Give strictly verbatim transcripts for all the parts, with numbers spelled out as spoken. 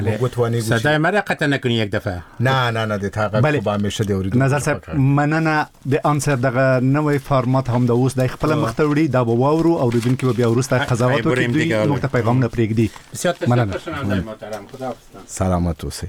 گوتوانی گوشی صدای مرا قطع نکنی یک دفعه. نه نه نه د تاغه خوب همیشه دی اوریدو نظر صاحب مننه د انسر دغه نوې فارمات هم د اوس د خپل مختوړي د واورو اوریدونکو به بیا ورسته قضاوت وکړي نو ته پیغام نه پرېږدي. مننه محترم، خدا سلامت اوسئ.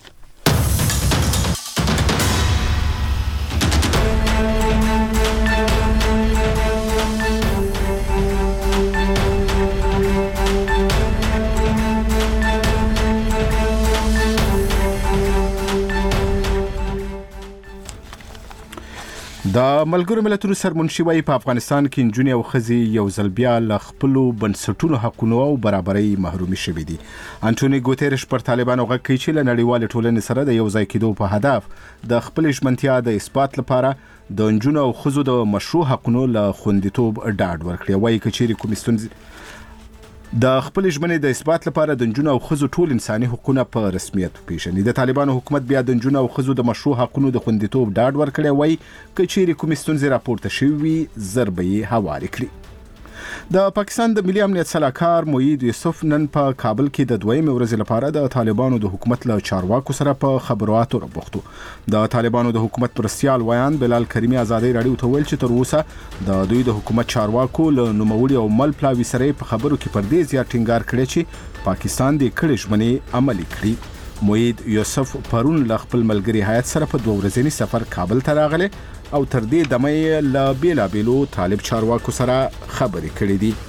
د ملګرو ملتونو سرمنشي وايي په افغانستان کې نجونې او ښځې یو ځل بیا له خپلو بنسټونو حقونو او برابرۍ محرومي شوي دي. انټونی ګوتریش پر طالبانو غږ کوي چې له نړیوالې ټولنې سره د یو ځای کېدو په هدف د خپلې ژمنتیا د اثبات لپاره د نجونو او ښځو د مشروع حقونو له خوندیتوب ډاډ ورکړي. وايي که چیرې کومې ستونزې د خپل ژمنې د اثبات لپاره د نجونو او ښځو ټول انساني حقوقونه په رسمیت وپیژني. د طالبانو حکومت بیا د نجونو او ښځو د مشروع حقوقو د خوندیتوب ډاډ ورکړی. وایي که چیرې کومې ستونزې راپورته شوي وي زر به یې هوارې کړي. د پاکستان د ملي امنیت سلاکار موید یوسف نن په کابل کې د دویمې ورځې لپاره د طالبانو د حکومت له چارواکو سره په خبرو اترو بوختو. د طالبانو د حکومت مرستیال ویان بلال کریمي ازادي راډیو ته ویل چې تر اوسه د دوی د حکومت چارواکو له نوموړي او مل پلاوي سره په خبرو کې پر دې زیات ټینګار کړی چې پاکستان د کړې ژمنې عملي کړي. موید یوسف پرون له خپل ملګري هیات سره په دوه ورځني سفر کابل ته راغلی او تر دې دمه یې له بیلابیلو طالب چارواکو سره خبرې کړې دي.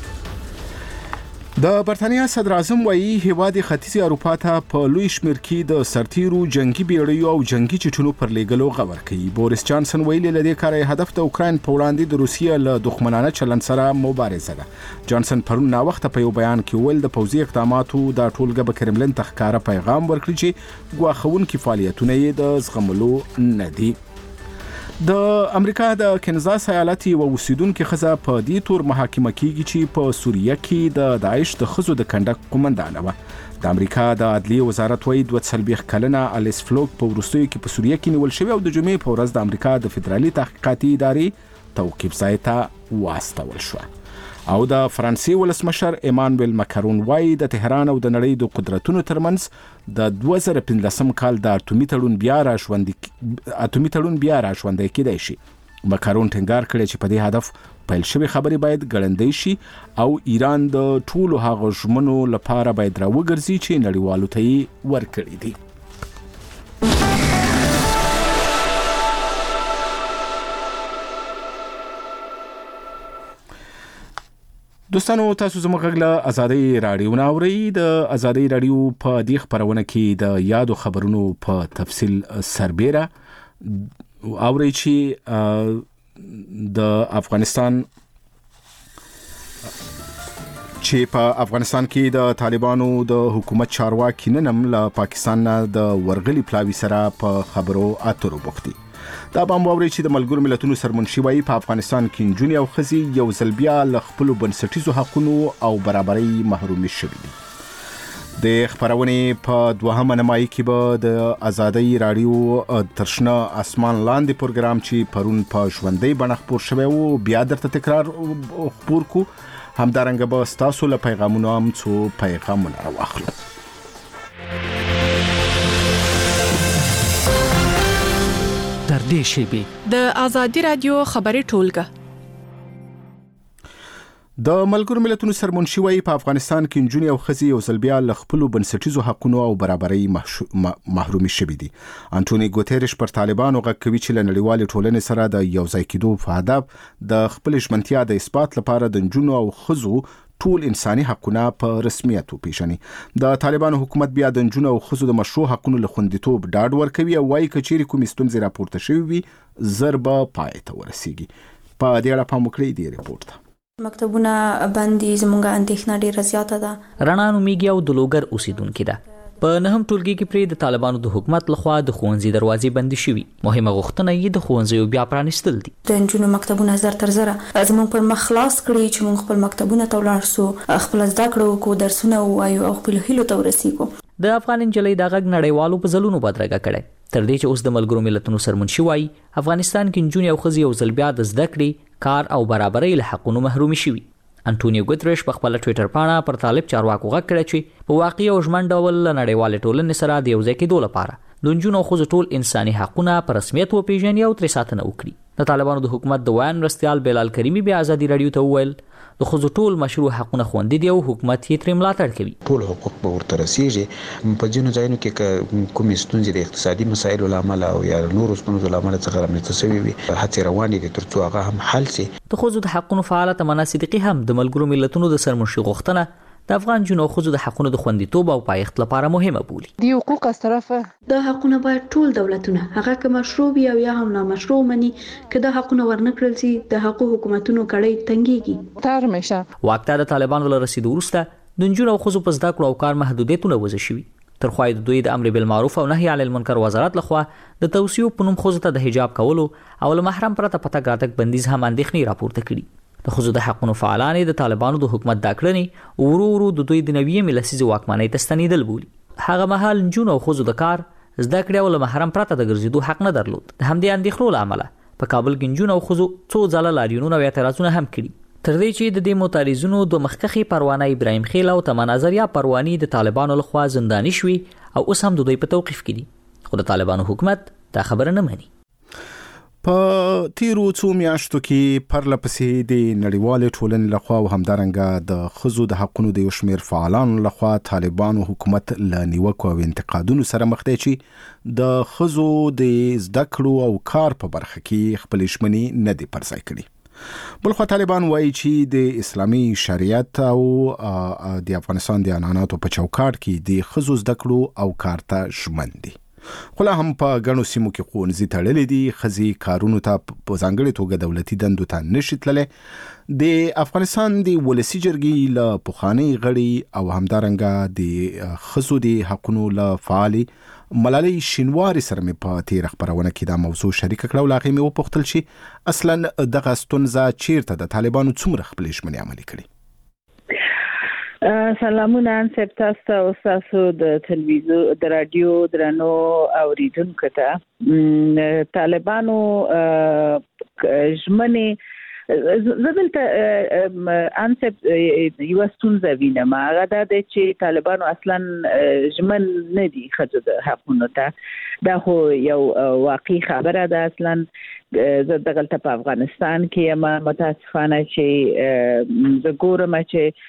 د برتانیا صدر اعظم وایي هیواد ختیځې اروپا ته په لوی شمیر کې د سرتیرو جنگي بیړیو او جنگي چټونو پر لیږلو غور کوي. بوریس جانسن ویلي له دې کاره هدف د اوکراین په وړاندې د روسیې له دښمنانه چلند سره مبارزه ده. جانسن پرون نا وخت په یو بیان کې ویل د پوځي اقداماتو د ټولګه به کرملین ته ښکاره پیغام ورکړي چې ګواښونکي فعالیتونه یې د زغملو نه دي. د امریکا د کنزاس ایالت یو اوسیدونکو ښځه په دې تور محاکمه کیږي چې په سوریه کې د داعش د ښځو د کنډک قومندانه وه. د امریکا د عدلیې وزارت وایي دوه څلوېښت کلنه الیس فلوک په وروستیو کې په سوریه کې نیول شوې او د جمعې په ورځ د امریکا د فدرالي تحقیقاتي ادارې توقیف ځای ته واستول شوه. او د فرانسې ولسمشر ایمانویل مکرون وایي د تهران او د نړۍ د قدرتونو ترمنځ د دوه زره پنځلسم کال د اټومي تړون بیا را ژوندي اټومي تړون بیا را ژوندی کېدای شي. مکرون ټینګار کړی چې په دې هدف پیل شوی خبرې باید ګړندۍ شي او ایران د ټولو هغو ژمنو لپاره باید راوګرځي چې نړیوالو ته یې ورکړي دي. دوستانو تاسو زموږ غږ له ازادي راډیو نه اورئ. د ازادي راډیو په دې خبرونه کې د یادو خبرونو په تفصیل سربیره اورئ چې د افغانستان چې په افغانستان کې د طالبانو د حکومت چارواکي نن هم له پاکستان نه د ورغلي پلاوي سره په خبرو اترو بوختي. دا به هم واورئ چې د ملګرو ملتونو سرمنشي وايي په افغانستان کې نجونې او ښځې یو ځل بیا له خپلو بنسټیزو حقونو او برابرۍ محرومي شوي دي. د خبرونې په دوهمه نیمایي کې به د ازادۍ راډیو تر شنه اسمان لاندې پروګرام چې پرون په ژوندۍ بڼه خپور شوی و بیا درته تکرار خپور کو. همدارنګه به ستاسو له پیغامونو هم څو پیغامونه راواخلو. تر دې شیبې د ازادي راډیو خبري ټولګه د ملګرو ملتونو سرمنشي وايي په افغانستان کې نجونې او ښځې یو ځل بیا له خپلو بنسټیزو حقونو او برابرۍ محرومي شوي دي. انټونی ګوتریش پر طالبانو غږ کوي چې له نړیوالې ټولنې سره د یو ځای کېدو په هدف د خپلې ژمنتیا د اثبات لپاره د نجونو او ښځو ټول انساني حقونه په رسمیت وپیژني. د طالبانو حکومت بیا د نجونو او ښځو د مشروع حقونو له خوندیتوب ډاډ ورکوي او وایي که چیرې کومې ستونزې راپورته شوي وي زر به پای ته ورسیږي. په دې اړه پام وکړئ دې ریپورت ته. مکتبونه بندي زموږه اندېښنه ډېره زیاته ده. رڼا نومیږي او د لوګر اوسیدونکې ده. په نهم ټولګي کې پرې د طالبانو د حکومت لخوا د ښوونځي دروازې بندي شوي. مهمه غوښتنه یې د ښوونځیو بیا پرانیستل دي. د نجونو مکتبونه زر تر زره زموږ پر مخ خلاص کړي چې موږ خپل مکتبونه ته ولاړ سو، خپل زده کړو وکړو، درسونه ووایو او خپل هیلو ته ورسیږو. د افغان نجلۍ د غږ نړیوالو په ځلونو بدرګه کړی. تر دې چې اوس د ملګرو ملتونو سرمنشي وايي افغانستان کې نجونې او ښځې یو ځل بیا د زده کړې، کار او برابرۍ له حقونو محرومي شوي. انټونیو ګوتریش په خپل ټوئیټر باندې پر طالب چارواکو غږ کړی چې په واقعي او ژمن ډول نړیوال ټولنې سره د یو ځای کېدو لپاره د نجونو او ښځو ټول انساني حقونه په رسمیت وپیژني او ترې ساتنه وکړي. د طالبانو د حکومت د ویان مرستیال بلال کریمي بیا ازادي رادیو ته وویل د ښځو ټول مشروع حقونه خوندي دي او حکومت یې ترې ملاتړ کوي. ټول حقوق به ورته رسیږي. په ځینو ځایونو کې کومې ستونزې د اقتصادي مسایلو له امله او یا نورو ستونزو له امله څخه رامنځته شوې وي هڅې روانې دي تر څو هغه هم حل شي. د ښځو د حقونو فعاله تمنا صدیقي هم د ملګرو ملتونو د سرمنشي غوښتنه د افغان جنو ښځو د حقونو د خوندیتوب او پایښت لپاره مهمه بولي. د حقوق از طرفه د حقونو باید ټول دولتونه هغه که مشروع یا یا هم نامشروع مني که د حقونو ورنکړل شي د حقوق حکومتونو کړي تنګيږي. تر مشه واکته د طالبانو له رسیدو وروسته د نجونو او ښځو په زده کړو او کار محدودیتونه وضع شوي. تر خو د دوی د امر بالمعروف او نهي عن المنکر وزارت لخوا د توصیو په نوم ښځو ته د حجاب کولو او له محرم پرته پته ګاتک بندیز هم اندېښنې راپورته کړي. د ښځو د حقونو فعالان د طالبانو د حکومت د کړنې ورو ورو د دوی د نوې لسیزې واکمنۍ ته ستنېدل بولي. هغه مهال نجونو او ښځو د کار زده کړې او له محرم پرته د ګرځېدو حق نه درلود. د همدې اندېښنو له امله په کابل کې نجونو او ښځو څو ځله لاریونونه او اعتراضونه هم کړي، تر دې چې د دې معترضینو د مخکخي پروانه ابراهیم خیل او تمنا نظریه پروانی د طالبانو لخوا زنداني شوي او اوس هم د دوی په توقیف کې دي. خو د طالبانو حکومت دا خبره نه مني. په تیرو څو میاشتو کې پرله پسې د نړیوالې ټولنې لخوا او همدارنګه د ښځو د حقونو د یو شمېر فعالانو لخوا طالبانو حکومت له نیوکو او انتقادونو سره مخ دی چې د ښځو د زده کړو او کار په برخه کې خپلې ژمنې نه دي پرځای کړي. بلخوا طالبان وایي چې د اسلامي شریعت او د افغانستان د عنعناتو په چوکاټ کې د ښځو زده کړو او کار ته ژمن دي. خو لا هم په ګڼو سیمو کې ښوونځي تړلې دي، ښځې کارونو ته په ځانګړې توګه دولتي دندو ته نشي تللی. د افغانستان د ولسي جرګې له پخوانۍ غړي او همدارنګه د ښځو د حقونو له فعالې ملالۍ شینواري سره مې په تېره خپرونه کې دا موضوع شریکه کړه او له هغې مې وپوښتل چې اصلا دغه ستونزه چیرته د طالبانو څومره خپلې ژمنې عملي کړي. سلامونه انسب تاسو او تاسو د تلویزیون د رادیو درنو اوریدونکو ته. طالبانو ژمنې زدلته انسب یو ستونزه وینم هغه دا چې طالبانو اصلا ژمن نه دي ښځو د حقونو ته. دا خو یو واقعي خبره ده. اصلا زه دغلته په افغانستان کې یم متاسفانه چې زه ګورم چې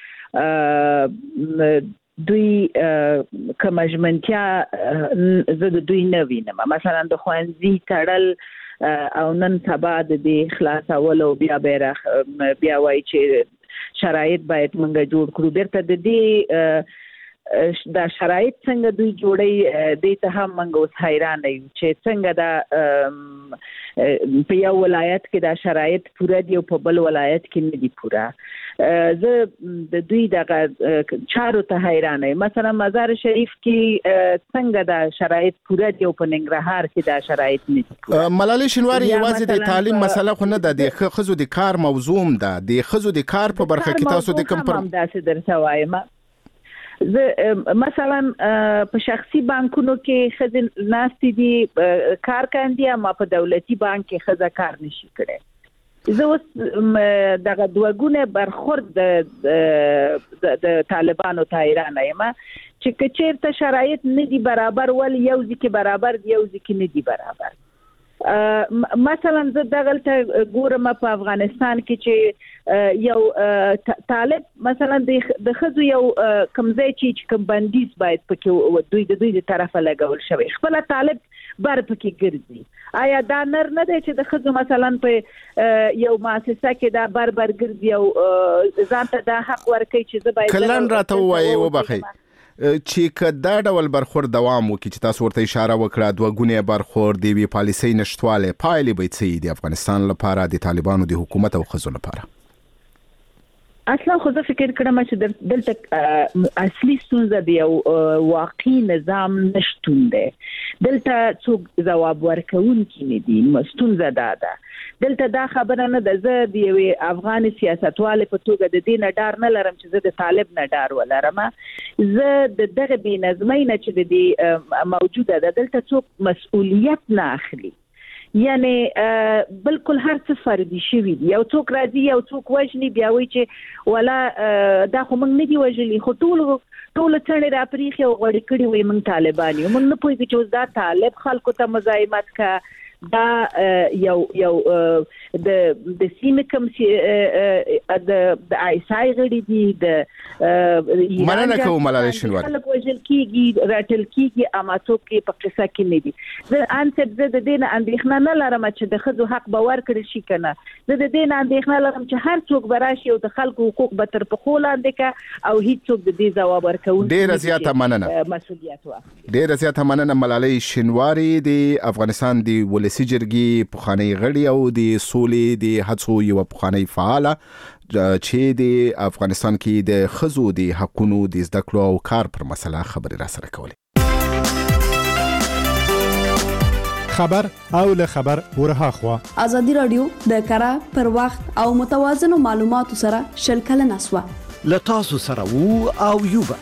دوی کوم ژمنتیا زه د دوی نه وینم. مثلا د ښوونځي تړل او نن سبا د دې خلاصول او بیا بیا وایي چې شرایط باید موږ جوړ کړو. بیرته د دې دا شرایط څنګه دوی جوړي دې ته هم موږ اوس حیران یو چې څنګه دا په یو ولایت کې دا شرایط پوره دي او په بل ولایت کې نه دي پوره. زه د دوی دغه چارو ته حیران یم. مثلا مزار شریف کې څنګه دا شرایط پوره دي او په ننګرهار کې دا شرایط نه دي. ملالۍ شینواري یوازې د تعلیم مسله خو نه ده، د ښځو د کار موضوع ده. د ښځو د کار په برخه کې تاسو د کوم پر همداسې درته وایم. زه مثلا په شخصي بانکونو کې ښځې ناستې دي کار کوي، اما په دولتي بانک کې ښځه کار نشي کړی. زه اوس دغه دوه برخورد د طالبانو ته حیران یم چې که چېرته شرایط نه دي برابر ول یو ځای کې برابر دي یو ځای کې نه دي برابر. مثلا زه دغلته ګورم په افغانستان کې چې یو طالب مثلا د ښځو یو کوم ځای چې کوم بندیز باید پکې دوی د دوی د طرفه لګول شوی، خپل طالب بر پکې ګرځي. آیا دا نر نه دی چې د ښځو مثلا په یو مؤسسه کې دا بر بر ګرځي او ځان ته دا حق ورکوي چې زه باید کلن راته ووایي وبخئ چې که دا ډول برخورد دوام وکړي چې تاسو ورته اشاره وکړه دوه ګونی برخورد د یوې پالیسۍ نشتوالی پایلې به څه د افغانستان لپاره د طالبانو د حکومت او ښځو لپاره؟ اصلا خو زه فکر کړم چې دلته اصلي ستونزه د یو واقعي نظام نشتون دی. دلته څوک ځواب ورکوونکي نه دي. ستونزه دا ده دلته دا خبره نه ده. زه د یوې افغان سیاستوالې په توګه د دې نه ډار نه لرم چې زه د طالب نه ډار ولرم. زه د دغه بې نظمۍ نه چې د دې موجوده ده دلته څوک مسؤلیت نه اخلي یعنی بالکل هر څه فردي شوی دی. یو څوک راځي یو څوک وژني بیا وایي چې ولا دا خو موږ نه دی وژلي، خو ټول ټول څنډه را پریخي او غړي کړي وي موږ طالبان یو. موږ نه پوهیږو چې دا طالب خلکو ته مزاحمت کا دا یو یو د د سیمه کوم چې د د آیسای غړي دي د مننه کوم ملالۍ شینواری خلک وژل کیږي راتل کیږي اما څوک په قصه کې نه دي. زه انت د دې نه اندېښنه نه لرم چې د خځو حق باور کړی شي کنه. زه د دې نه اندېښنه لرم چې هر څوک براشي او د خلکو حقوق به تر پخو لاندې کا او هیڅ څوک د دې ځواب ورکوي. ډېر زیاته مننه مسؤلیت واخلي. ډېر زیاته مننه ملالۍ شینواری د افغانستان د ولسی جرګې پخوانی غړي او د سولې د هڅو یو پخوانی فعال چې د افغانستان کې د خزو د حقونو د زده کړو او کار پر مسله خبرې را سره کولې. خبر او له خبر ورها خوا ازادي رادیو د کara پر وخت او متوازن معلوماتو سره شلکل نسوه ل تاسو سره وو او یوبا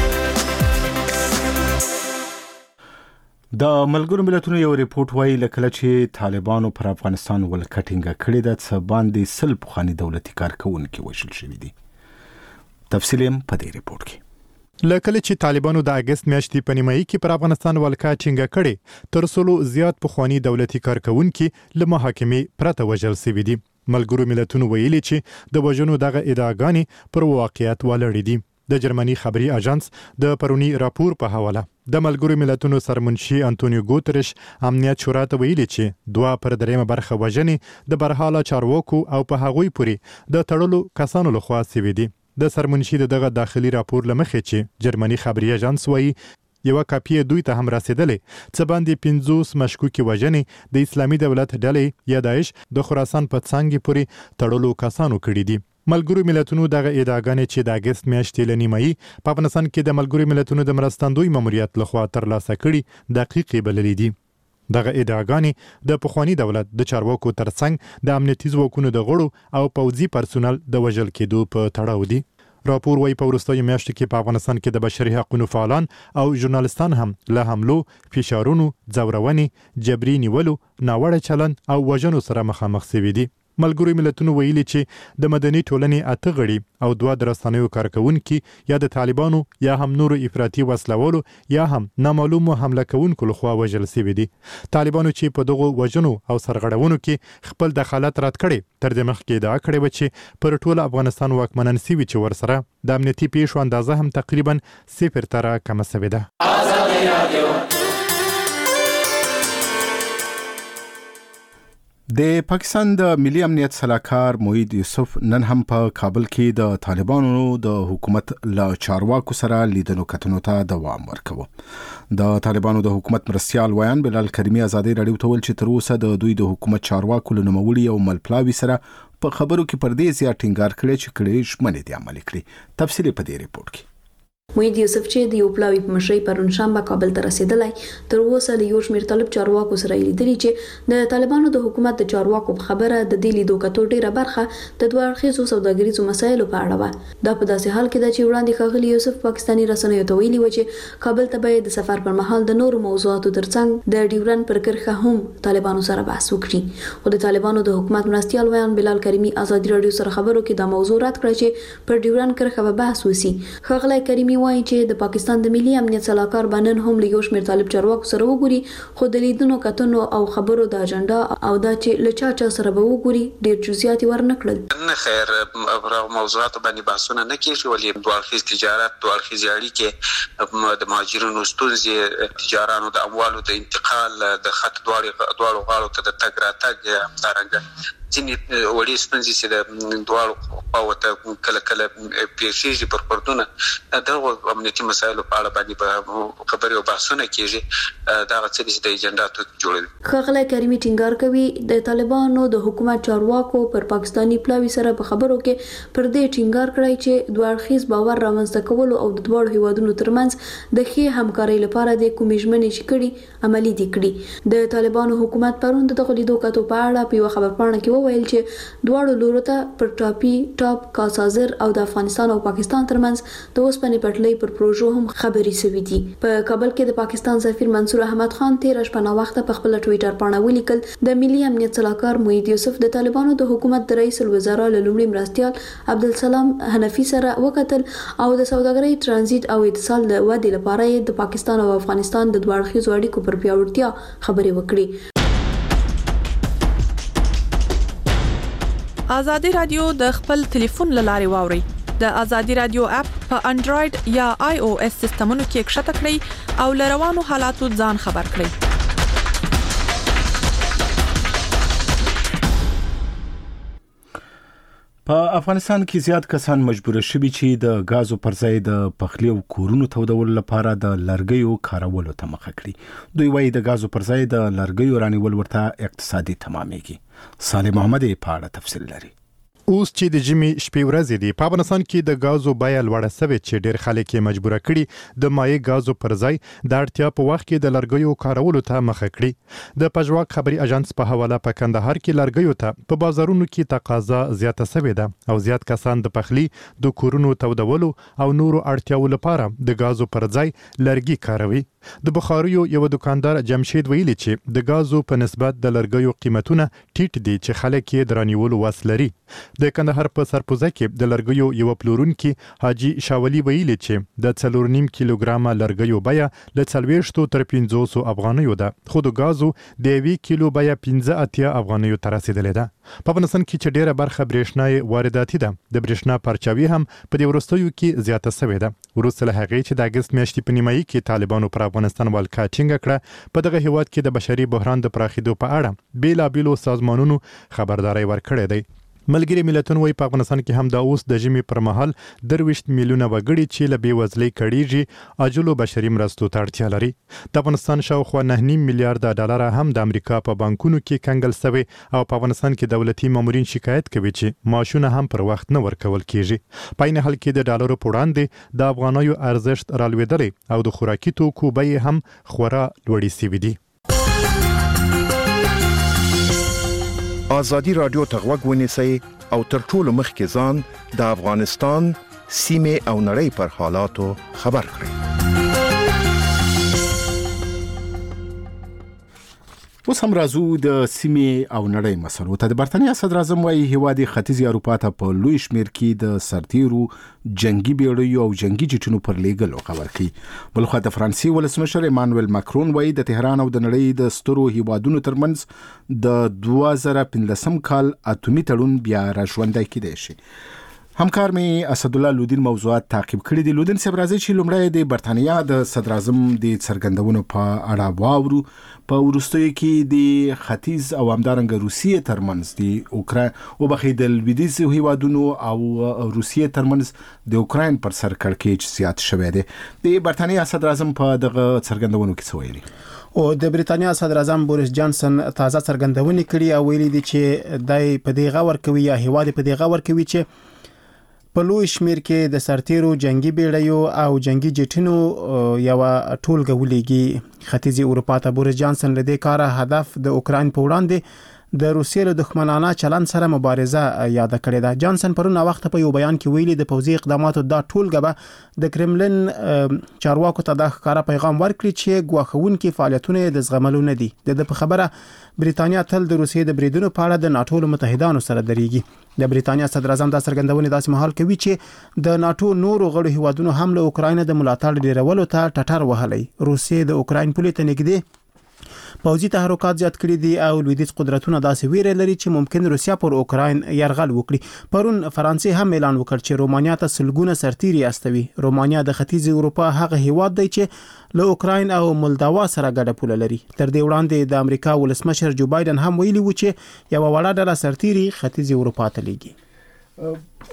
د ملګرو ملتونو یو ریپورت وایي لکه چې طالبانو پر افغانستان ولکټینګ کړی د څه باندې سل پخوانی دولتي کارکونکو وژل شوی دي. تفصیل هم په دې ریپورت کې. لکه چې طالبانو د اگست میاشتې په نیمایي کې پر افغانستان ولکټینګ کړي تر څلو زیات پخوانی دولتي کارکونکو له محاکمې پرته وژل شوی دي. ملګرو ملتونو ویلي چې د وژنو دغه ادعاګانې پر واقعیت ولاړې دي. د جرمني خبري اژانس د پرونی راپور په حواله د ملګرو ملتونو سرمنشي انټونیو ګوتریش امنیت شورا ته ویلي چې دوه پر دریمه برخه وژنې د برحاله چارواکو او په هغوی پورې د تړلو کسانو لخوا سوي دي. د سرمنشي دغه داخلي راپور لمخې چې جرمني خبري اژانس وایي یو کاپی دوی ته هم رسیدلې چې باندې پنځوس مشکوکي وژنې د اسلامي دولت ډلې یا داعش د خراسان په څنګه پورې تړلو کسانو کړي دي. ملګرو ملتونو دغه ادعاګانې چې د اگست میاشتې له نیمایي په افغانستان کې د ملګرو ملتونو د مرستندوی ماموریت لخوا ترلاسه کړي دقیقې بللې دي. دغه ادعاګانې د پخوانی دولت د چارواکو ترڅنګ د امنیتي ځواکونو د غړو او پوځي پرسونل د وژل کېدو په تړاو دي. راپور وايي په وروستیو میاشتو کې په افغانستان کې د بشري حقوقو فعالان او ژورنالستان هم له حملو، فشارونو، ځورونې، جبري نیولو، ناوړه چلند او وژنو سره مخامخ شوي دي. ملګرو ملتونو ویلي چې د مدني ټولنې اته غړي او دوه د رسنیو کارکونکو یا د طالبانو یا هم نورو افراطي وسلوالو یا هم نامعلومو حمله کوونکو لخوا وژل شوي دي. طالبانو چې په دغه وژنو او سرغړونو کې خپل دخالت رد کړي تر دې مخکې ادعا کړې و چې پر ټول افغانستان واکمنان سوي چې ورسره د امنیتي پیښو اندازه هم تقریبا صفر تر کم شوې ده. ازادي رادیو د پاکستان د ملي امنیت صلاحکار موحد یوسف نن هم په کابل کې د طالبانو د حکومت له چارواکو سره لیدنو کتنو ته دوام ورکوه. د طالبانو د حکومت مرستیال ویان بلال کریمي ازادي رادیو ته ویل چې تر اوسه د دوی د حکومت چارواکو له نوموړي او ملپلاوي سره په خبرو کې پر دې زیات ټینګار کړی چې کړي شمنې دي عملي کړي. تفصیل په دې ریپورت کې. موحد یوسف چې د یو پلاوی په مشرۍ پرون شنبه کابل ته رسیدلی تر اوسه له یو شمېر طالب چارواکو سره لیدلي چې د طالبانو د حکومت د چارواکو په خبره د دې لیدو کتو ډیره برخه د دوه اړخیزو سوداګریزو مسایلو په اړه و. دا په داسې حال کې ده چې وړاندې ښاغلي یوسف پاکستاني رسنیو ته ویلي و چې کابل ته باید د سفر پر مهال د نورو موضوعاتو ترڅنګ د ډیورن پر کرښه هم طالبانو سره بحث وکړي. خو د طالبانو د حکومت مرستیال ویان بلال کریمي ازادي رادیو سره خبرو کې دا موضوع رد کړ چې پر ډیورن کرښه به بحث وسی. ښاغلی کریمي وایي چې د پاکستان د ملي امنیت صلاحکار باندې هم له یو شمېر طالب چارواکو سره وګوري خو د لیدونو کتنو او خبرو د اجنډا او دا چې له چا چا سره به وګوري ډېر جزئیات ورنه کړل. نه خیر موضوعات باندې بحثونه نه کیږي ولې دوه اړخیز تجارت دوه اړخیز اړیکې د مهاجرینو ستونزې تجارانو د اموالو د انتقال د خط دواړو دواړو غاړو ته د تګ راتګ همدارنګه ځینې وړې ستونزې چې د دواړو خواوو ته کله کله پیښیږي پر پردونه دغه امنیتي مسایلو په اړه باندې به خبرې او بحثونه کیږي دغه څه چې د ایجنډا ته جوړوي. ښاغلی کریمي ټینګار کوي د طالبانو د حکومت چارواکو پر پاکستاني پلاوي سره په خبرو کې پر دې ټینګار کړی چې دوه اړخیز باور رامنځته کولو او د دواړو هیوادونو ترمنځ د ښې همکارۍ لپاره د کومې ژمنې چې کړي عملي دي کړي. د طالبانو حکومت پرون د دغه لیدو کتو په اړه په یوه خبرپاڼه کې وویل چې دواړو لورو ته پر ټاپي ټاپ کاسازر او د افغانستان او پاکستان ترمنځ د اوسپنې پټلۍ پر پروژو هم خبري شوې دي. په کابل کې د پاکستان سفیر منصور احمد خان تیر شپه نا وخت په خپل ټوئیټر باندې ولیکل د ملي امنیت صلاحکار موحد یوسف د طالبانو د حکومت د رئیس الوزرا له لومړي مرستيال عبدالسلام حنفي سره وکتل او د سوداګرۍ ترانزیت او اتصال د ودې لپاره د پاکستان او افغانستان د دوه اړخیزو اړیکو پر پیاوړتیا خبرې وکړي. ازادي رادیو د خپل ټلیفون لارې واوري. د ازادي رادیو اپ په انډراید یا آی او اس سیستمونو کې کښته کړئ او لروانو حالاتو ځان خبر کړئ. په افغانستان کې زیات کسان مجبور شوي چې د غازو پر ځای د پخلی او کورونو تودولو لپاره د لرګیو کارولو ته مخه کړي. دوی وايي د غازو پر ځای د لرګیو رانیول ورته اقتصادي تمامېږي. صالح محمد په اړه تفصیل لري. اوس چې د جمی شپې ورځې دی په افغانستان کې د غازو بیه لوړه سوي چې ډېر خلک یې مجبور کړي د مایع غازو پر ځای د اړتیا په وخت کې د لرګیو کارولو ته مخه کړي. د پژواک خبري اژانس په حواله په کندهار کې لرګیو ته په بازارونو کې تقاضا زیاته سوي ده او زیات کسان د پخلی د کورونو تودولو او نورو اړتیاو لپاره د غازو پر ځای لرګي کاروي. د بخاریو یو دکاندار جمشید ویلي چې د غازو په نسبت د لرګیو قیمتونه ټیټ دي چې خلک یې درانیولو وس لري. د کندهار په سرپوزه کې د لرګیو یو پلورونکي حاجی شاولی ویلي چې د څلور نیم کیلوګرام لرګیو بیه له څلوېښتو تر پنځوسو افغانیو ده خو د غازو د یوې کیلو بیه پنځه اتیا افغانیو ته رسیدلې ده. په افغانستان کې چې ډیره برخه برېښنا وارداتي ده د برېښنا پرچاوي هم په دې وروستیو کې زیاته شوې ده. وروسته له هغې چې د اګست میاشتې په نیمایي کې طالبانو پر افغانستان ولکه ټینګه کړه په دغه هیواد کې د بشري بحران د پراخېدو په اړه بیلابیلو سازمانونو خبرداري ورکړې ده. ملګری ملتونو وايي په افغانستان کې هم د اوس د ژمي پر مهال درويشت میلیونه وګړي چې له بېوزلۍ کړيږي عاجلو بشري مرستو ته اړتیا لري. د افغانستان شاوخوا نه نیم میلیارډ ډالر هم د امریکا په بانکونو کې کنګل شوی او په افغانستان کې دولتي مامورین شکایت کوي چې معاشونه هم پر وخت نه ورکول کیږي. په عین حال کې د ډالرو په وړاندې د افغانیو ارزښت رالوېدلی او د خوراکي توکو بیې هم خورا لوړې شوې دي. ازادي رادیو ته غوږ ونیسئ او تر ټولو مخکې ځان د افغانستان سیمې او نړۍ پر حالاتو خبر کړئ. اوس هم راځو د سیمې او نړۍ مسلو ته. د برتانیا صدر اعظم وايي هیواد ختیځې اروپا ته په لوی شمیر کې د سرتیرو جنگي بیړیو او جنگي جټونو پر لیږلو خبر کړي. بلخوا د فرانسې ولسمشر ایمانوئل ماکرون وايي د تهران او د نړۍ د سترو هیوادونو ترمنځ د دوه زره پنځلسم کال اتومي تړون بیا راژوندی کېدای شي. همکار می اسدالله لودین موضوعات تعقیب کړي دي. لودین صاحب راځي چې لومړی د برتانیا د صدر اعظم د څرګندونو په اړه واورو. په وروستیو کې د ختیځ او همدارنګه روسیې ترمنځ د اوکراین او بخې د لویدیځ هیوادونو او روسیې ترمنځ د اوکراین پر سر کړکېچ زیات شوی دی. د برتانیا صدر اعظم په دغه څرګندونو کې څه ویلي؟ او د بریتانیا صدر اعظم بوریس جانسن تازه څرګندونې کړي او ویلي دي چې دای په دې غور کوي یا هیواد په دې غور کوي چې په لوی شمیر کې د سرتیرو جنگي بیړیو او جنگي جټونو یو ټولګه ولېږي. ختیځې اروپا ته بوریس جانسن له دې کاره هدف د اوکراین په وړاندې د روسیې له دښمنانه چلند سره مبارزه یاد کړې ده. جانسن پرون وخت په یو بیان کې ویلي د پوځي اقداماتو دا ټولګه به د کرملن چارواکو ته د ښکارا پیغام ورکړي چې ګواښونکي فعالیتونه د زغملو نه دي. د په خبره بریتانیا تل د روسیې د بریدونو په اړه د ناتو متحدانو سره درېږي. د بریتانیا صدر اعظم دا څرګندونې داسې مهال کوي چې د ناتو نورو غړو هیوادونو هم له اوکراین د ملاتړ ډیرولو ته ټټر وهلی. روسیې د اوکراین پولې ته نږدې پوځي تحرکات زیات کړي دي او لویدیځ قدرتونه داسې ویره لري چې ممکن روسیا پر اوکراین یرغل وکړي. پرون فرانسې هم اعلان وکړ چې رومانیا ته سلګونه سرتیري استوي. رومانیا د ختیځې اروپا هغه هیواد دی چې له اوکراین او مولداوا سره ګډه پوله لري. تر دې وړاندې د امریکا ولسمشر جو بایدن هم ویلي و چې یو وړه ډله سرتیري ختیځې اروپا ته لیږي.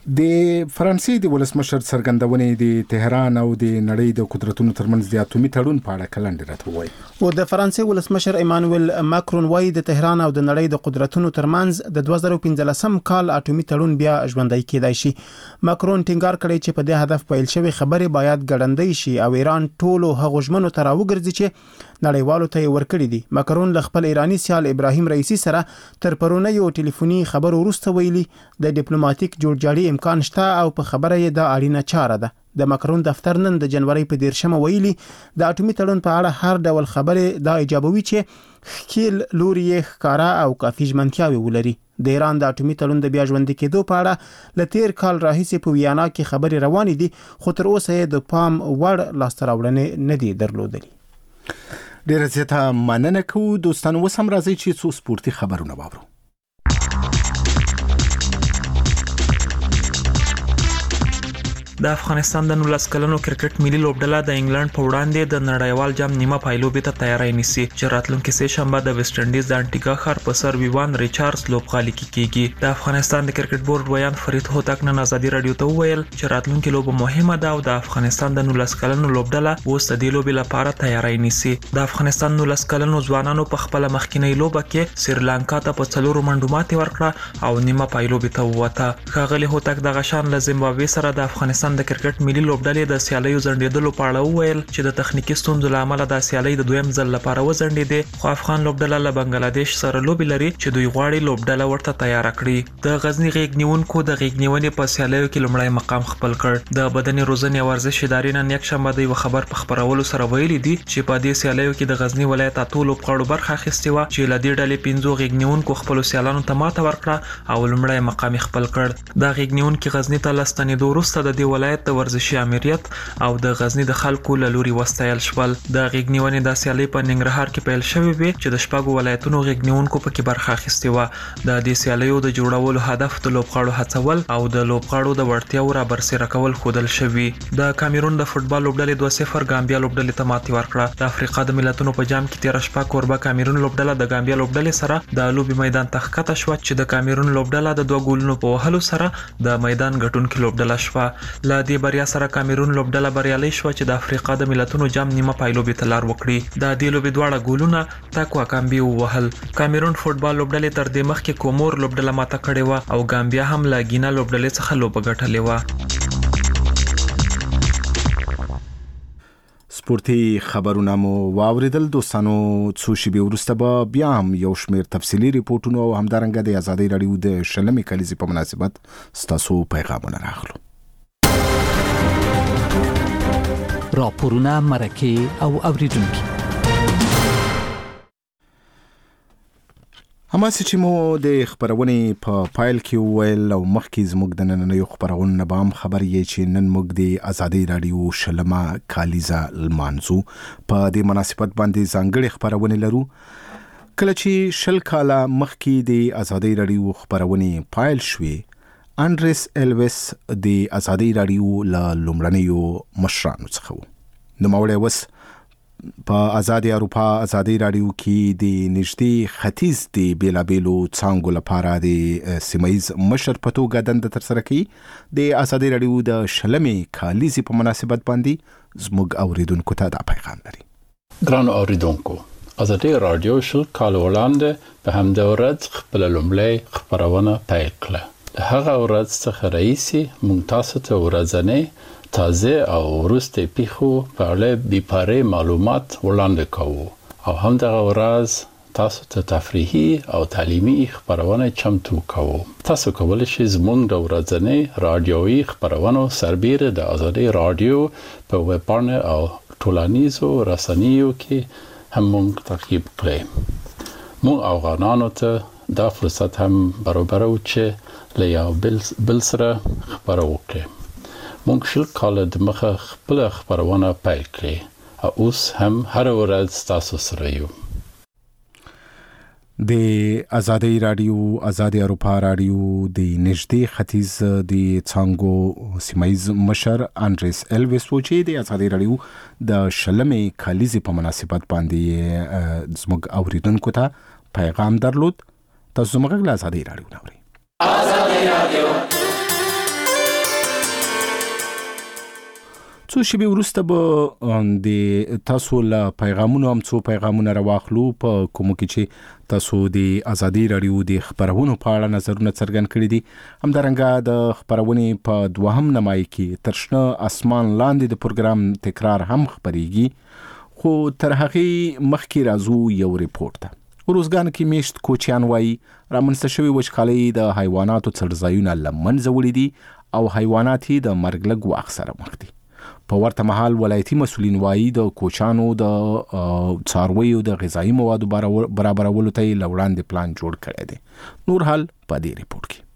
د فرانسې د ولسمشر څرګندونې د تهران او د نړۍ د قدرتونو ترمنځ د اټومي تړون په اړه کلنډ راته وایي. او د فرانسې ولسمشر ایمانوئل ماکرون وایي د تهران او د نړۍ د قدرتونو ترمنځ د دوه زره پنځلسم کال اټومي تړون بیا ژوندۍ کېدای شي. ماکرون ټینګار کړی چې په دې هدف پیل شوی خبرې باید ګړندۍ شي او ایران ټولو هغو ژمنو ته راوګرځي چې نړیوالو ته ورکړي دي. ماکرون له خپل ایرانی سیال ابراهیم رئیسی سره تر پرونیو ټلیفوني خبرو وروسته ویلي د ډیپلوماټیک جوړجاړي امکان شته او په خبره یې د اړینه چاره ده. د ماکرون دفتر نن د جنوري په دیرشمه ویلي د اټومي تړون په اړه هر ډول خبرې دا ایجابوي چې خېل لوري ښکارا او کافي ژمنتیاوي ولري. د ایران د اټومي تړون د بیا ژوندۍ کېدو په اړه ل تیر کال راهیسې په ویانا کې خبرې روانې دي، خو تر اوسه یې د پام وړ لاسته راوړنې نه دي درلودلې. ډیره زیاته مننه کوو دوستانو. اوس هم راځي چې څو سپورتي خبرونه واورو. د افغانستان د نولس کلنو کرکټ ملي لوبډله د انګلند په وړاندې د نړیوال جام نیمه پایلوبې ته تیاری نیسي چې راتلونکي سه شنبه د ویسټ انډیز د انټیګا ښار په سر ویوان ریچارډز لوبغالي کې کیږي. د افغانستان د کرکټ بورډ ویان فرید هوتک نن ازادي رادیو ته وویل چې راتلونکي لوبه مهمه ده او د افغانستان د نولس کلنو لوبډله اوس د دې لوبې لپاره تیاری نیسي. د افغانستان نولس کلنو ځوانانو په خپل مخکینی لوبه کې سریلانکا ته په څلورو منډو ماتې ورکړه او نیمه پایلوبې ته ووته. ښاغلي هوتک د غشان له زیمبابوې سره د افغانستان د کرکټ ملي لوبډلې د سیالیو ځنډېدلو په اړه وویل چې د تخنیکی ستونزو له امله د سیالۍ د دویم ځل لپاره وځنډېدې، خو افغان لوبډله له بنگلاديش سره لوبې لري چې دوی غواړي لوبډله ورته تیار کړي. د غزنی غیږ نیونکو د غیږ نیونې په سیالیو کې لومړی مقام خپل کړ. د بدني روزنې او ورزش ادارې نن یکشنبه د یو خبر په خبرولو سره ویلي دي چې په دې سیالیو کې د غزنی ولایت اتو لوبغاړو برخه اخیستې وه چې له دې ډلې پنځو غیږ نیونکو خپل سیالانو ته ماته ورکړه او لومړی مقام خپل کړ. د غیږ نیونکو غزنی ته لستنېدو وروسته د دې ولایت د ورزشي امریت او د غزنی د خلکو له لوري وستایل شول. د غیږ نیونې د سیالۍ په ننګرهار کې پیل شوې وې چې د شپږو ولایتونو غیږ نیونکو پکې برخه اخیستې وه. د دې سیالیو د جوړولو هدف د لوبغاړو هڅول او د لوبغاړو د وړتیاو را برسېره کول ښودل شوي. د کامیرون د فوټبال لوبډلې دوه صفر ګامبیا لوبډلې ته ماتې ورکړه. د افریقا د ملتونو په جام کې تېره شپه کوربه کامیرون لوبډله د ګامبیا لوبډلې سره د لوبې میدان ته ښکته شوه چې د کامیرون لوبډله د دوه ګولونو په وهلو سره د میدان ګټونکې لوبډله شوه. له دې بریا سره کامیرون لوبډله بریالۍ شوه چې د افریقا د ملتونو جام نیمه پایلوبې ته لار وکړي. د دې لوبې دواړه ګولونه تاکوا کامبي ووهل. کامیرون فوټبال لوبډلې تر دې مخکې کومور لوبډله ماته کړې وه او ګامبیا هم له ګینا لوبډلې څخه لوبه ګټلې وه. سپورتي خبرونه مو واوریدل دوستانو. څو شېبې وروسته به بیا هم یو شمېر تفصیلي ریپورټونه او همدارنګه د ازادۍ راډیو د شلمې کلیزې په مناسبت ستاسو پیغامونه راخلو. راپورونه، مرکې او اوریدونکي. هماسې چې مو د خبرونې په پایل کې وویل او مخکې زموږ د نننیو خبرونو نه به هم خبر یې چې نن موږ د ازادۍ راډیو شلمه کالیزه لمانځو. په دې مناسبت باندې ځانګړې خبرونه لرو. کله چې شل کاله مخکې د ازادۍ راډیو خبرونې پایل شوې، انډریس ایلویس د ازادۍ راډیو له لومړنیو مشرانو څخه و. نوموړی اوس په ازادي اروپا ازادۍ راډیو کې د نږدې ختیځ د بیلابیلو څانګو لپاره د سیمایز مشر په توګه دنده ترسره کوي. د ازادۍ راډیو د شلمې کالیزې په مناسبت باندې زموږ اوریدونکو ته دا پیغام لري. ګرانو اوریدونکو، ازادۍ راډیو شل کال وړاندې په همدې ورځ خپله لومړۍ خپرونه پیل کړه. د هغه ورځ څخه راهیسې موږ تاسو ته ورځنی تازه او وروستي پیښو په اړه بېپارې معلومات وړاندې کوو او همدغه ورځ تاسو ته تفریحي او تعلیمي خبرونه چمتو کوو. تاسو کولی شئ زموږ د ورځنۍ رادیويي خبرونو سربېره د ازادۍ راډیو په ویبپاڼه او ټولنیزو رسنیو کې هم موږ تعقیب کړئ. موږ افغانانو ته دا فرصت هم برابرو چې له یو بل سره خبرې وکړو. موږ شل کاله د مخه خپل خبرونه پیل کړې او اوس هم هر ورځ تاسو سره یو. د ازادۍ راډیو، ازادي اروپا راډیو د نږدې ختیځ د څانګو سیمایز مشر انډریس ایلویس و چې د ازادۍ راډیو د شلمې کالیزې په مناسبت باندې زموږ اوریدونکو ته پیغام درلود. تاسو زموږ له ازادۍ راډیو نوري. ازادۍ راډیو څو شېبې وروسته به د تاسو له پیغامونو هم څو پیغامونه راواخلو په کومو کې چې تاسو د ازادي رادیو د خبرونو په اړه نظرونه څرګند کړي دي. همدارنګه د خبرونې په دوهم نمای کې تر شنه اسمان لاندې د پروګرام تکرار هم خبريږي. خو تر هغې مخکې راځو یو ریپورت ته. روزګان کې میشت کوچیان وایي رامنځته شوي وچکالۍ د حیواناتو څړځایونه له منځه وړي دي او حیوانات یې د مرګ له ګواښ سره مخ دي. په ورته مهال ولایتي مسؤلین وایي د کوچیانو د څارویو د غذایي موادو برابرولو ته یې له وړاندې پلان جوړ کړی دی. نور حال په دې ریپورت کې.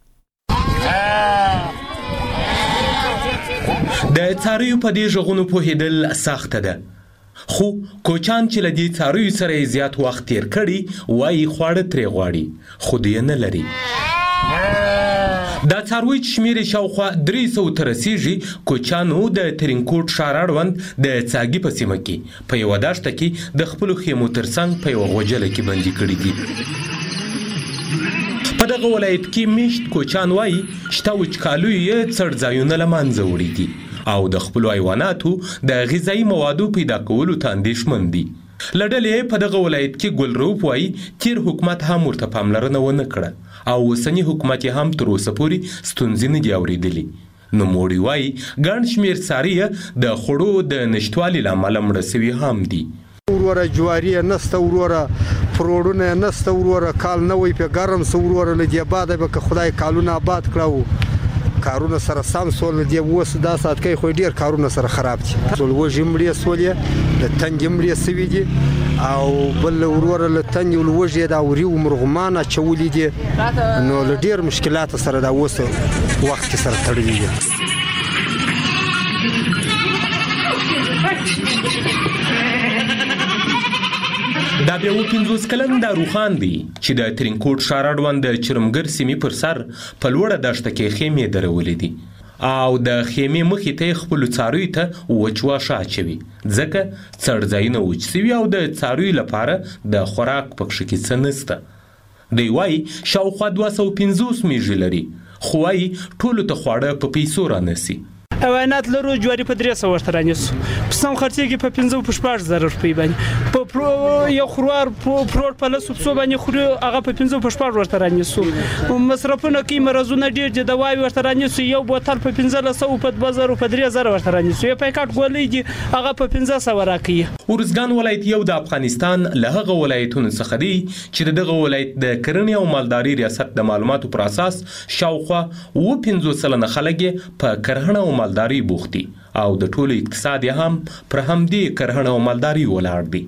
د څارویو په دې غږونو پوهېدل سخته ده، خو کوچان چې له دې څارویو سره یې زیات وخت تیر کړي وایي خواړه ترې غواړي خو دوی نه لري. دا څاروي چې شمېر یې شاوخوا درې سوو ته رسېږي کوچانو د ترینکوټ ښار اړوند د څاګي په سیمه کې په یوه دښته کې د خپلو خیمو ترڅنګ په یوه غوجله کې بندي کړي دي. په دغه ولایت کې میشت کوچان وایي شته وچکالیو یې څړځایونه له منځه وړي دي او د خپلو حیواناتو د غذایي موادو پیدا کولو ته اندېښمن دي. له ډلې په دغه ولایت کې ګلروپ وایي تیر حکومت هم ورته پاملرنه ونه کړه او اوسني حکومت یې هم تر اوسه پورې ستونزې نه دي اورېدلي. نوموړي وایي ګڼ شمېر څاروي د خوړو د نشتوالي له امله مړه سوي هم دي. وروره جواری نسته، وروره پروړونه نسته، وروره کال نوی په ګرم سو، وروره له دې باده به که خدای کالونه آباد کړو کارونه سره سم سول دی. اوس دا سات کې خو ډیر کارونه سره خراب دي. ټول وژې مړې سولې د تنګ مړې سوي دي او بل وروره له تنګ ول وژې دا وري مرغمانه چولې دي نو له ډیر مشکلات سره دا اوس وخت کې سره تړلې دي. دا بیا اووه پنځوس کلن داروخان دی چې د ترینکوټ ښار اړوند د چرمګر سیمې پر سر په لوړه دښته کې خیمې درولې دي او د خیمې مخې ته یې خپلو څارویو ته وچ واښه اچوي ځکه څړځایونه وچ سوي او د څارویو لپاره د خوراک په کښې کې څه نسته. دوی وایي شاوخوا دوه سوه پنځوس میږي لري خو وایي ټولو ته خواړه په پیسو رانسي. حیوانات لرو جواری په درې سوه ورته رانیسو، پسه هم خرڅېږي په پنځه په شپږ زره روپۍ باندې، په یو خروار پروړ په لسو پسو باندې خوري هغه په پنځه په شپږ ورته رانیسو. مصرفونه کوي مرضونه ډېر دي، دواوې ورته رانیسو، یو بوتل په پنځلس سوه په دوه زره په درې زره ورته رانیسو، یو پیکاټ ګولۍ دي هغه په پنځه سوه راکوي. ارزګان ولایت یو د افغانستان له هغه ولایتونو څخه دی چې د دغه ولایت د کرنې او مالداري ریاست د معلوماتو پر اساس شاوخوا اووه پنځوس سلنه خلک په کرهڼه او مالداري بوخت دي او د ټولو اقتصاد هم پر همدې کرهڼه او مالداري ولاړ دي.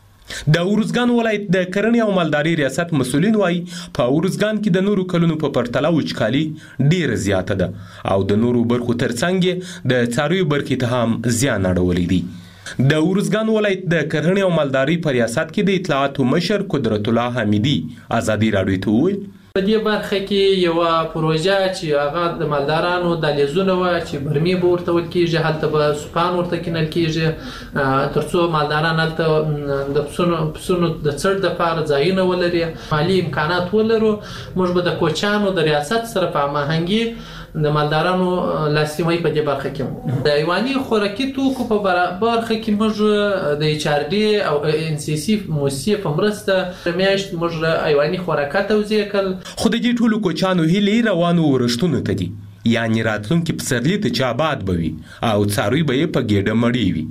د ارزګان ولایت د کرنې او مالداري ریاست مسؤلین وایي په ارزګان کې د نورو کلونو په پرتله وچکالي ډېره زیاته ده او د نورو برخو ترڅنګ د څارویو برخې ته هم زیان اړولی دی. د ارزګان ولایت د کرهڼې او مالداري په ریاست کې د اطلاعاتو مشر قدرت الله حمیدي ازادي راډیو ته وویل په دې برخه کې یو پروژه چې هغه د مالدارانو د لیزونه و چې برمي به ورته ول کېږي، هلته به سوپان ورته کینل کېږي ترڅو مالداران هلته د پسونو پسونو د څړ دپاره ځایونه ولري، مالي امکانات ولرو. موږ به د کوچیانو د ریاست سره په هماهنګي د مالدارانو لاسنیوي په دې برخه کې د حیواني خوراکي توکو په برخه کې موږ د ایچ آر ډي او ان سی سی موسسې په مرسته میاشت موږ حیواني خوراکات توزیع کړل. خو د دې ټولو کوچانو هیلې روانو ورښتونو ته دي، یعنی راتلونکي پسرلي ته چې آباد به وي او څاروي به یې په ګېډه مړې وي.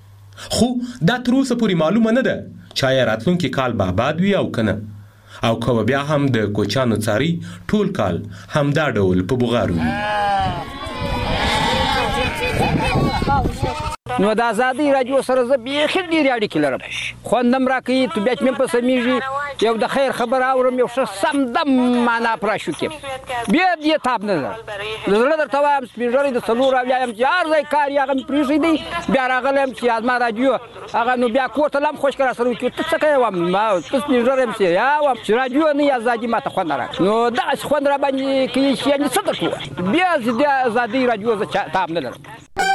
خو دا تر اوسه پورې معلومه نه ده چې آیا راتلونکي کال به آباد وي او که نه، او که بیا هم د کوچانو څاری ټول کال همدا ډول په بغار وي. نو د ازادي راډیو سره زه بیخي ډېرې اړیکې لرم، خوند هم راکوي، طبیعت مې په سمیږي، یو د خیر خبر اورم، یو ښه سمدم معنا پر شوکې بیا دې تاب نه لرم. د زړه درته وایم سپین ږیری د څلور اویا یم چې هر ځای کار یې هغه مې پرېښی، بیا راغلی یم چې ازما راډیو هغه نو بیا کور ته لم خوشکه راسره وکړي ته څه کوې وم ته سپین ږیری یم چې یا وم چې راډیو نه یې ازادي ماته خوند نه راکړي، نو دغسې خوند را باندې کوي چې یعنې څه درته ووایم، بیا د ازادي راډیو زه تاب نه لرم.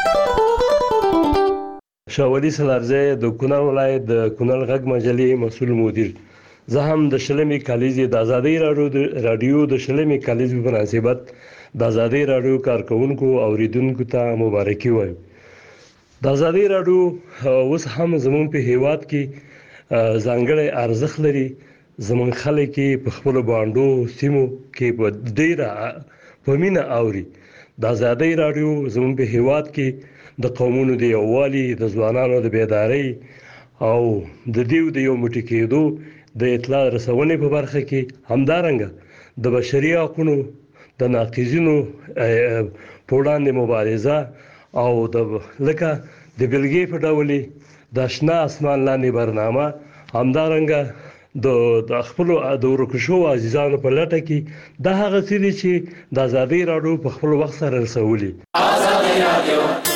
شاولي سلارزی د کونړ ولایت د کونړ غږ مجلې مسؤل مدیر. زه هم د شلمې کالیزې د ازادي راډیو د شلمې کالیزې په مناسبت د ازادي راډیو کارکونکو او اوریدونکو ته مبارکي وایم. د ازادي رادیو اوس هم زموږ په هیواد کې ځانګړی ارزښت لري. زموږ خلک په خپل باندو سیمو کې په ډیره په مینه اوري. د ازادي رادیو زموږ په هیواد کې د قومونو د یووالي، د ځوانانو د بیدارۍ او د دیو د یو موټی کېدو د اطلاع رسونې په برخه کې همدارنګه د بشري حقوقو د ناقضینو په وړاندې مبارزه او د لکه د بلګې په ډول د آشنا اسمان لاندې برنامه همدارنګه د د خپل د ورکشو عزیزانو په لټه کې د هغه څه چې د ازادي رادیو په خپل وخت سره رسولي. ازادي رادیو